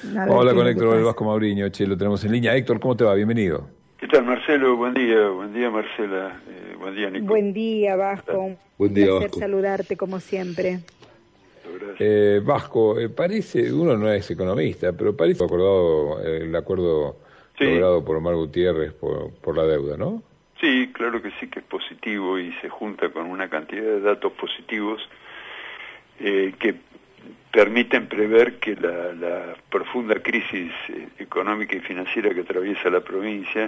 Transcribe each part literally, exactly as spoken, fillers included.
A Hola, con Héctor del Vasco Mauriño, che, lo tenemos en línea. Héctor, ¿cómo te va? Bienvenido. ¿Qué tal, Marcelo? Buen día, buen día, Marcela. Eh, buen día, Nico. Buen día, Vasco. Buen día, Un placer Vasco. saludarte como siempre. Eh, Vasco, eh, parece, uno no es economista, pero parece acordado eh, el acuerdo sí. logrado por Omar Gutiérrez por, por la deuda, ¿no? Sí, claro que sí, que es positivo y se junta con una cantidad de datos positivos eh, que permiten prever que la, la profunda crisis eh, económica y financiera que atraviesa la provincia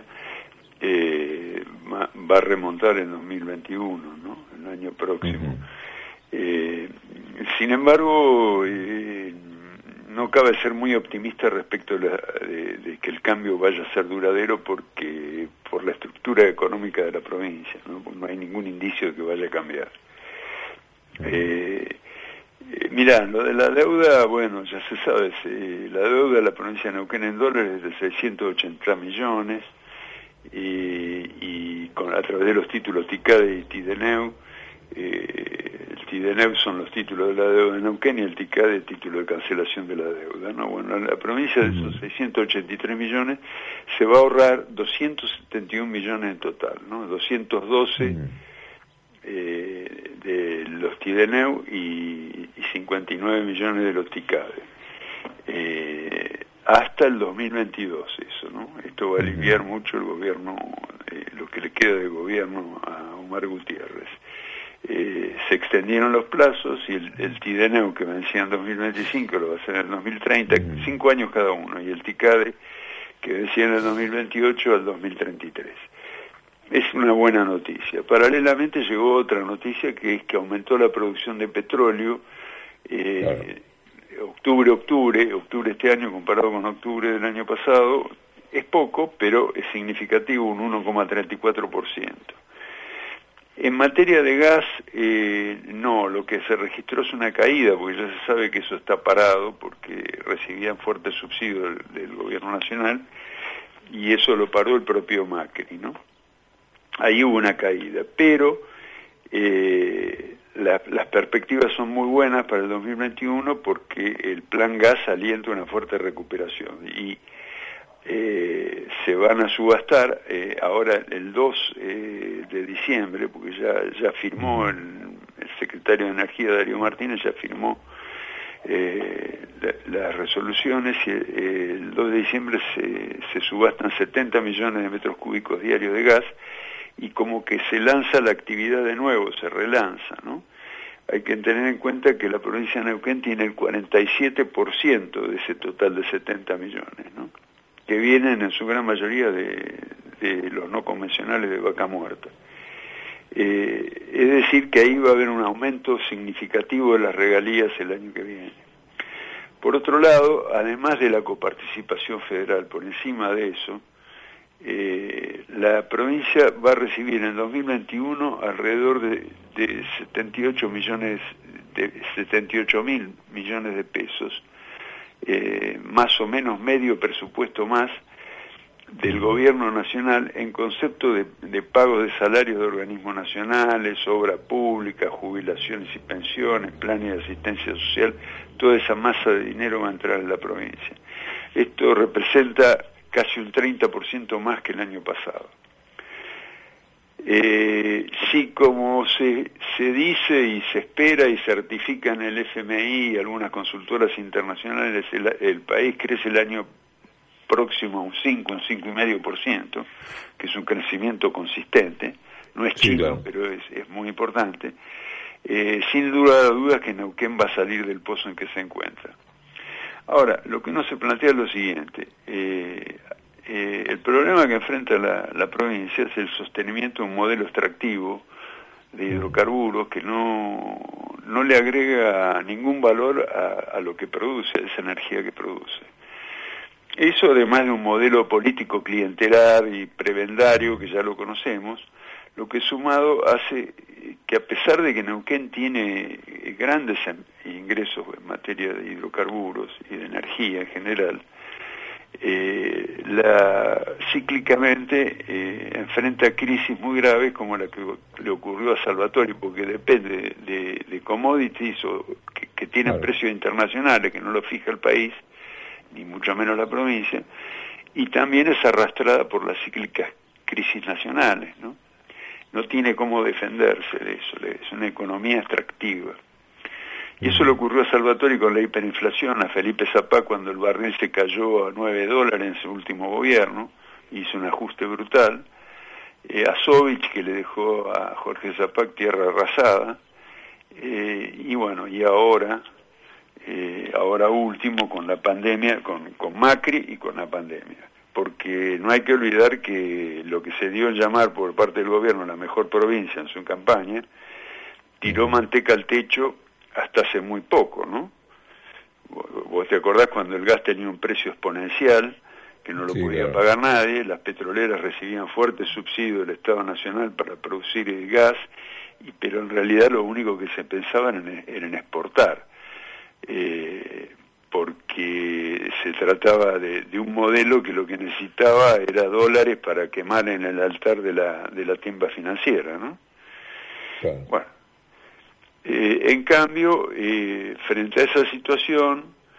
eh, va, va a remontar en dos mil veintiuno, ¿no? El año próximo. Uh-huh. eh, sin embargo, eh, no cabe ser muy optimista respecto de, la, de, de que el cambio vaya a ser duradero porque por la estructura económica de la provincia, ¿no? No hay ningún indicio de que vaya a cambiar. Uh-huh. eh, Eh, mirá, lo de la deuda, bueno, ya se sabe, se, la deuda de la provincia de Neuquén en dólares es de seiscientos ochenta millones y, y con, a través de los títulos TICADE y TIDENEU, eh, el TIDENEU son los títulos de la deuda de Neuquén y el TICADE el título de cancelación de la deuda, ¿no? Bueno, la provincia de esos seiscientos ochenta y tres millones se va a ahorrar doscientos setenta y un millones en total, ¿no? doscientos doce mm. eh, de los TIDENEU y, y cincuenta y nueve millones de los TICADE. Eh, hasta el dos mil veintidós eso, ¿no? Esto va a aliviar uh-huh. mucho el gobierno, eh, lo que le queda de gobierno a Omar Gutiérrez. Eh, se extendieron los plazos y el, el TIDENEU que vencía en dos mil veinticinco lo va a hacer en el dos mil treinta, uh-huh. cinco años cada uno, y el TICADE que vencía en el dos mil veintiocho al dos mil treinta y tres. Es una buena noticia. Paralelamente llegó otra noticia que es que aumentó la producción de petróleo. Eh, claro. Octubre, octubre, octubre este año comparado con octubre del año pasado, es poco, pero es significativo, un uno coma treinta y cuatro por ciento. En materia de gas, eh, no, lo que se registró es una caída, porque ya se sabe que eso está parado, porque recibían fuertes subsidios del, del gobierno nacional, y eso lo paró el propio Macri, ¿no? Ahí hubo una caída, pero eh, la, las perspectivas son muy buenas para el dos mil veintiuno porque el plan gas alienta una fuerte recuperación y eh, se van a subastar eh, ahora el dos eh, de diciembre, porque ya, ya firmó el, el secretario de Energía, Darío Martínez, ya firmó eh, la, las resoluciones y eh, el dos de diciembre se, se subastan setenta millones de metros cúbicos diarios de gas y como que se lanza la actividad de nuevo, se relanza, ¿no? Hay que tener en cuenta que la provincia de Neuquén tiene el cuarenta y siete por ciento de ese total de setenta millones, ¿no? Que vienen en su gran mayoría de, de los no convencionales de vaca muerta. Eh, es decir, que ahí va a haber un aumento significativo de las regalías el año que viene. Por otro lado, además de la coparticipación federal, por encima de eso, Eh, la provincia va a recibir en dos mil veintiuno alrededor de, de setenta y ocho millones de setenta y ocho mil millones de pesos, eh, más o menos medio presupuesto más del gobierno nacional en concepto de, de pago de salarios de organismos nacionales, obra pública, jubilaciones y pensiones, planes de asistencia social. Toda esa masa de dinero va a entrar en la provincia. Esto representa casi un treinta por ciento más que el año pasado. Eh, sí, como se, se dice y se espera y certifica en el F M I y algunas consultoras internacionales, el, el país crece el año próximo a un cinco, un cinco coma cinco por ciento, que es un crecimiento consistente, no es chico, sí, claro. pero es, es muy importante. Eh, sin duda dudas que Neuquén va a salir del pozo en que se encuentra. Ahora, lo que uno se plantea es lo siguiente, eh, eh, el problema que enfrenta la, la provincia es el sostenimiento de un modelo extractivo de hidrocarburos que no, no le agrega ningún valor a, a lo que produce, a esa energía que produce. Eso, además de un modelo político clientelar y prebendario, que ya lo conocemos, lo que sumado hace que a pesar de que Neuquén tiene grandes ingresos en materia de hidrocarburos y de energía en general, eh, la, cíclicamente eh, enfrenta crisis muy graves como la que le ocurrió a Salvatore, porque depende de, de commodities o que, que tienen claro. precios internacionales, que no lo fija el país, ni mucho mucho menos la provincia, y también es arrastrada por las cíclicas crisis nacionales, ¿no? No tiene cómo defenderse de eso, es una economía extractiva. Y eso le ocurrió a Salvatore con la hiperinflación, a Felipe Zapag cuando el barril se cayó a nueve dólares en su último gobierno, hizo un ajuste brutal, eh, a Sovich, que le dejó a Jorge Zapag tierra arrasada, eh, y bueno, y ahora, eh, ahora último con la pandemia, con, con Macri y con la pandemia. Porque no hay que olvidar que lo que se dio en llamar por parte del gobierno la mejor provincia en su campaña, tiró manteca al techo hasta hace muy poco, ¿no? Vos te acordás cuando el gas tenía un precio exponencial, que no lo sí, podía claro. pagar nadie, las petroleras recibían fuertes subsidios del Estado Nacional para producir el gas, y, pero en realidad lo único que se pensaba era en, era en exportar. Eh, porque se trataba de, de un modelo que lo que necesitaba era dólares para quemar en el altar de la, de la timba financiera, ¿no? Claro. Bueno, eh, en cambio, eh, frente a esa situación,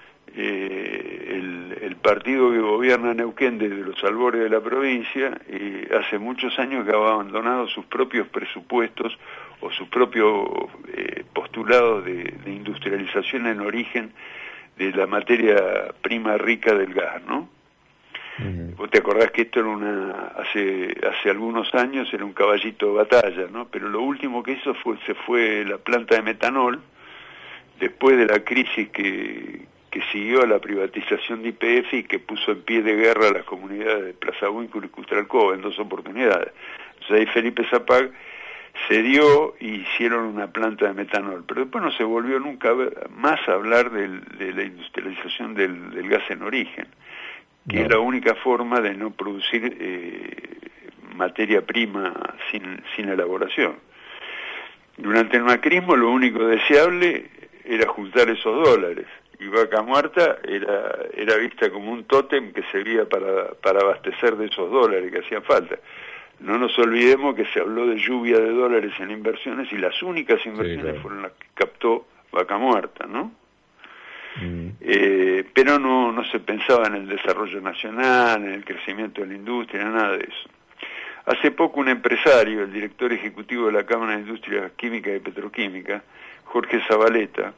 eh, el, el partido que gobierna Neuquén desde los albores de la provincia, eh, hace muchos años que ha abandonado sus propios presupuestos o sus propios eh, postulados de, de industrialización en origen de la materia prima rica del gas, ¿no? Uh-huh. Vos te acordás que esto era una, hace hace algunos años era un caballito de batalla, ¿no? Pero lo último que hizo fue, se fue la planta de metanol, después de la crisis que, que siguió a la privatización de Y P F y que puso en pie de guerra a las comunidades de Plaza Huínculo y Cutralcó en dos oportunidades. Entonces ahí Felipe Zapag se dio y hicieron una planta de metanol, pero después no se volvió nunca más a hablar del, de la industrialización del, del gas en origen, que no. es la única forma de no producir eh, materia prima sin, sin elaboración. Durante el macrismo lo único deseable era juntar esos dólares, y Vaca Muerta era, era vista como un tótem que servía para, para abastecer de esos dólares que hacían falta. No nos olvidemos que se habló de lluvia de dólares en inversiones y las únicas inversiones sí, claro. fueron las que captó Vaca Muerta, ¿no? Mm. Eh, pero no, no se pensaba en el desarrollo nacional, en el crecimiento de la industria, nada de eso. Hace poco un empresario, el director ejecutivo de la Cámara de Industria Química y Petroquímica, Jorge Zabaleta,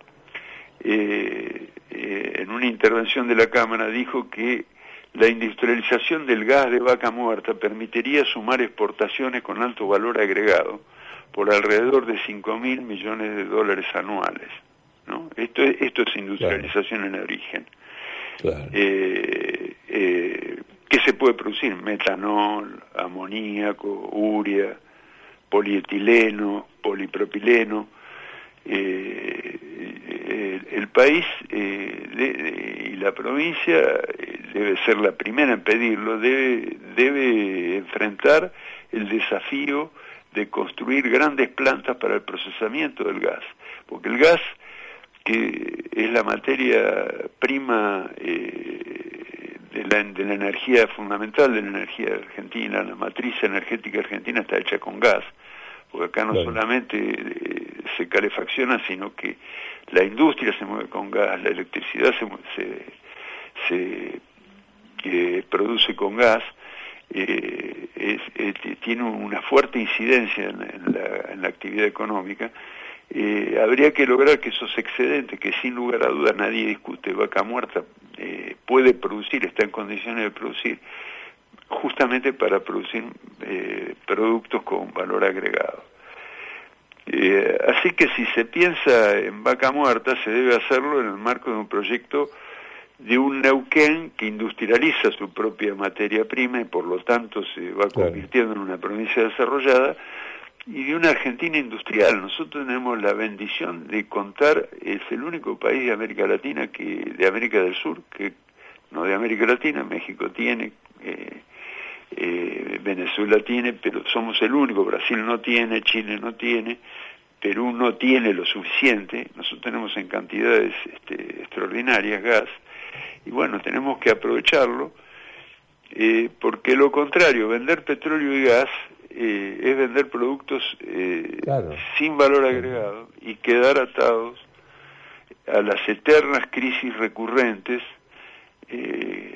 eh, eh, en una intervención de la Cámara dijo que la industrialización del gas de Vaca Muerta permitiría sumar exportaciones con alto valor agregado por alrededor de cinco mil millones de dólares anuales, ¿no? Esto es, esto es industrialización claro. en origen. Claro. Eh, eh, ¿Qué se puede producir? Metanol, amoníaco, urea, polietileno, polipropileno. Eh, el, el país eh, de, de, y la provincia eh, debe ser la primera en pedirlo, debe, debe enfrentar el desafío de construir grandes plantas para el procesamiento del gas, porque el gas, que es la materia prima eh, de, la, de la energía fundamental de la energía argentina, la matriz energética argentina está hecha con gas, porque acá no claro. solamente eh, se calefacciona, sino que la industria se mueve con gas, la electricidad se, se, se eh, produce con gas, eh, es, es, tiene una fuerte incidencia en, en, la, en la actividad económica. Eh, habría que lograr que esos excedentes, que sin lugar a dudas nadie discute, Vaca Muerta eh, puede producir, está en condiciones de producir, justamente para producir eh, productos con valor agregado. Eh, así que si se piensa en Vaca Muerta, se debe hacerlo en el marco de un proyecto de un Neuquén que industrializa su propia materia prima y por lo tanto se va convirtiendo en una provincia desarrollada, y de una Argentina industrial. Nosotros tenemos la bendición de contar, es el único país de América Latina, que de América del Sur, que no de América Latina, México tiene, eh, eh, Venezuela tiene, pero somos el único, Brasil no tiene, Chile no tiene, Perú no tiene lo suficiente, nosotros tenemos en cantidades este, extraordinarias gas, y bueno, tenemos que aprovecharlo, eh, porque lo contrario, vender petróleo y gas eh, es vender productos eh, claro. sin valor agregado y quedar atados a las eternas crisis recurrentes eh,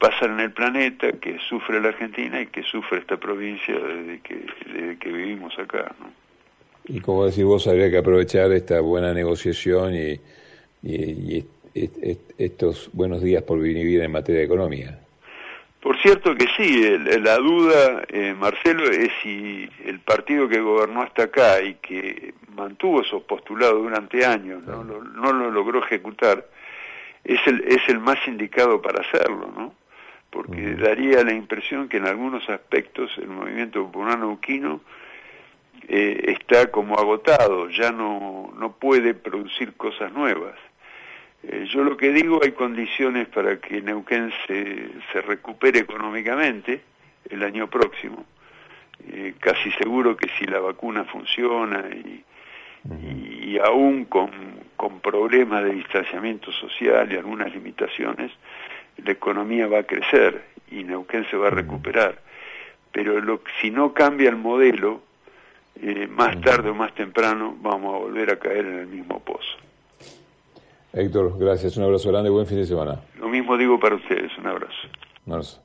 pasar en el planeta, que sufre la Argentina y que sufre esta provincia desde que, desde que vivimos acá, ¿no? Y como decís vos, habría que aprovechar esta buena negociación y, y, y estos buenos días por vivir en materia de economía. Por cierto que sí, el, la duda, eh, Marcelo, es si el partido que gobernó hasta acá y que mantuvo esos postulados durante años, no, no, no lo logró ejecutar, es el, es el más indicado para hacerlo, ¿no? Porque uh-huh. daría la impresión que en algunos aspectos el movimiento popular neuquino eh, está como agotado, ya no, no puede producir cosas nuevas. Eh, yo lo que digo, hay condiciones para que Neuquén se, se recupere económicamente el año próximo. Eh, casi seguro que si la vacuna funciona y, y, y aún con, con problemas de distanciamiento social y algunas limitaciones, la economía va a crecer y Neuquén se va a recuperar. Pero lo, si no cambia el modelo, eh, más tarde o más temprano vamos a volver a caer en el mismo pozo. Héctor, gracias, un abrazo grande, buen fin de semana. Lo mismo digo para ustedes, un abrazo. Un abrazo.